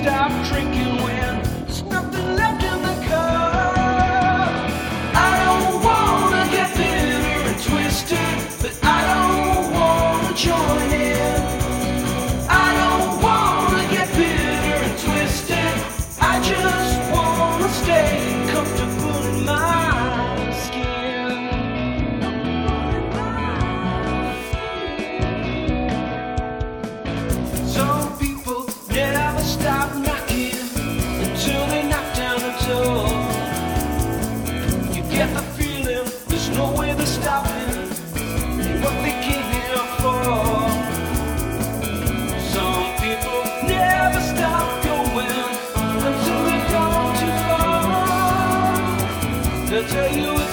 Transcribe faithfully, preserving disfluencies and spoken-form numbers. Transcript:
stop drinking when there's nothing left in the cup. I don't wanna get bitter and twisted, but I don't wanna join in. I don't wanna get bitter and twisted, I just wanna stay comfortable in my skin. Some people never stop knocking until they knock down the door. You get the feeling there's no way they're stopping what they came here for. Some people never stop going until they've gone too far. They'll tell you